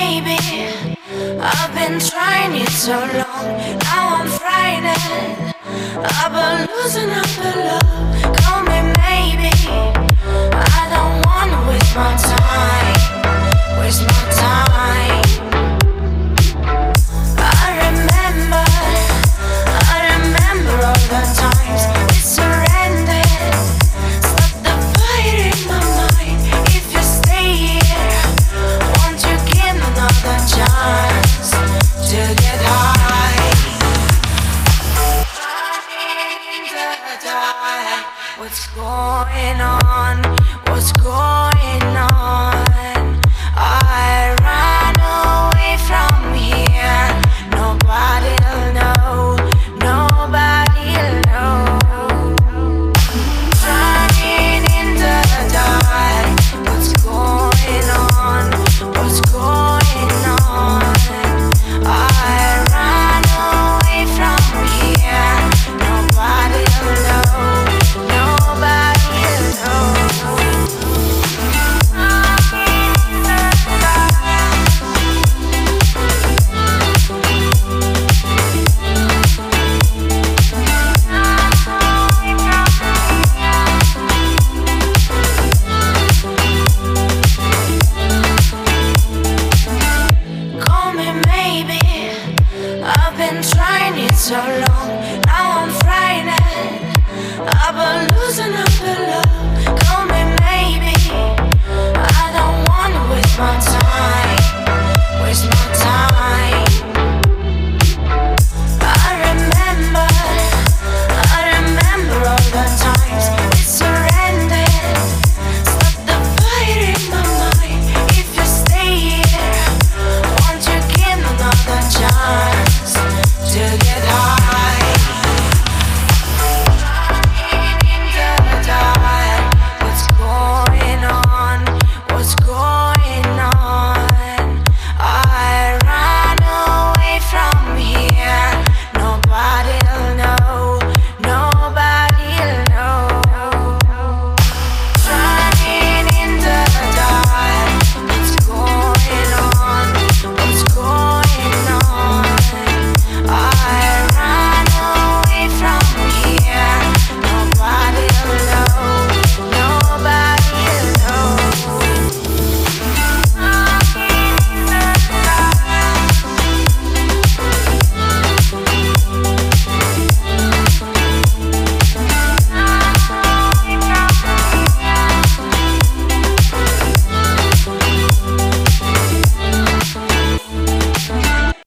maybe. I've been trying it so long. Now I'm frightened about losing up the love. Call me maybe. I don't wanna waste my time. Waste my time. I remember all the times we surrendered. Stop the fire in my mind. If you stay here, won't you give me another chance to get high? Running in the dark. What's going on? What's going on? I ran away from here. Nobody'll know. Nobody'll know. Running in the dark. What's going on? What's going on? I ran away from here. Nobody'll know. Nobody'll know. Call me maybe. I've been trying it so long.